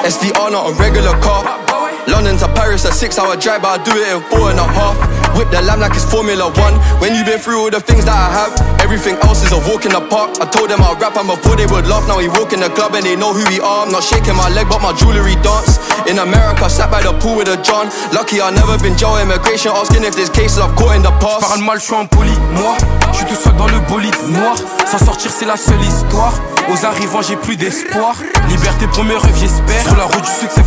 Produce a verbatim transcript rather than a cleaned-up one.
S V R not a regular car. London to Paris a six hour drive, but I do it in four and a half. Whip the lamb like it's Formula One. When you been through all the things that I have, everything else is a walk in the park. I told them I'd rap and before they would laugh. Now we walk in the club and they know who we are. I'm not shaking my leg but my jewellery dance. In America, sat by the pool with a John. Lucky I've never been jail immigration, asking if there's cases I've caught in the past. Parle mal, je suis impoli, moi je suis tout seul dans le bolide noir. S'en sortir c'est la seule histoire. Aux arrivants j'ai plus d'espoir. Liberté pour mes rêves j'espère. Sur la route du succès